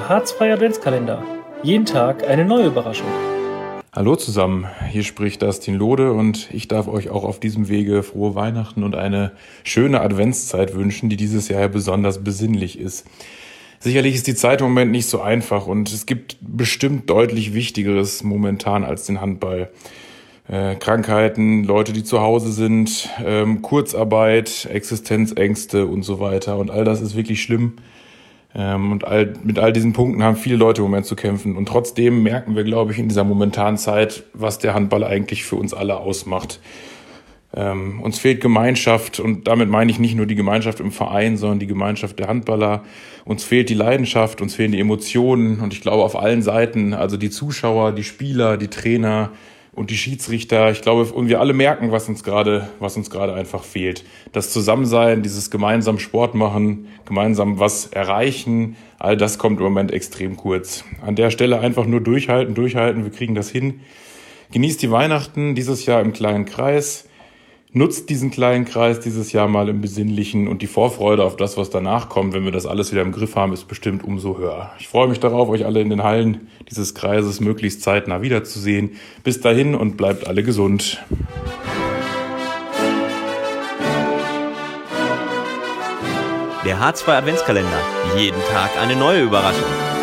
Der harzfreie Adventskalender. Jeden Tag eine neue Überraschung. Hallo zusammen, hier spricht Dustin Lode und ich darf euch auch auf diesem Wege frohe Weihnachten und eine schöne Adventszeit wünschen, die dieses Jahr besonders besinnlich ist. Sicherlich ist die Zeit im Moment nicht so einfach und es gibt bestimmt deutlich Wichtigeres momentan als den Handball. Krankheiten, Leute, die zu Hause sind, Kurzarbeit, Existenzängste und so weiter. Und all das ist wirklich schlimm. Mit all diesen Punkten haben viele Leute im Moment zu kämpfen. Und trotzdem merken wir, glaube ich, in dieser momentanen Zeit, was der Handball eigentlich für uns alle ausmacht. Uns fehlt Gemeinschaft und damit meine ich nicht nur die Gemeinschaft im Verein, sondern die Gemeinschaft der Handballer. Uns fehlt die Leidenschaft, uns fehlen die Emotionen und ich glaube auf allen Seiten, also die Zuschauer, die Spieler, die Trainer und die Schiedsrichter. Ich glaube, und wir alle merken, was uns gerade einfach fehlt. Das Zusammensein, dieses gemeinsam Sport machen, gemeinsam was erreichen, all das kommt im Moment extrem kurz. An der Stelle einfach nur durchhalten, wir kriegen das hin. Genießt die Weihnachten dieses Jahr im kleinen Kreis. Nutzt diesen kleinen Kreis dieses Jahr mal im Besinnlichen und die Vorfreude auf das, was danach kommt, wenn wir das alles wieder im Griff haben, ist bestimmt umso höher. Ich freue mich darauf, euch alle in den Hallen dieses Kreises möglichst zeitnah wiederzusehen. Bis dahin und bleibt alle gesund. Der harzfreie Adventskalender. Jeden Tag eine neue Überraschung.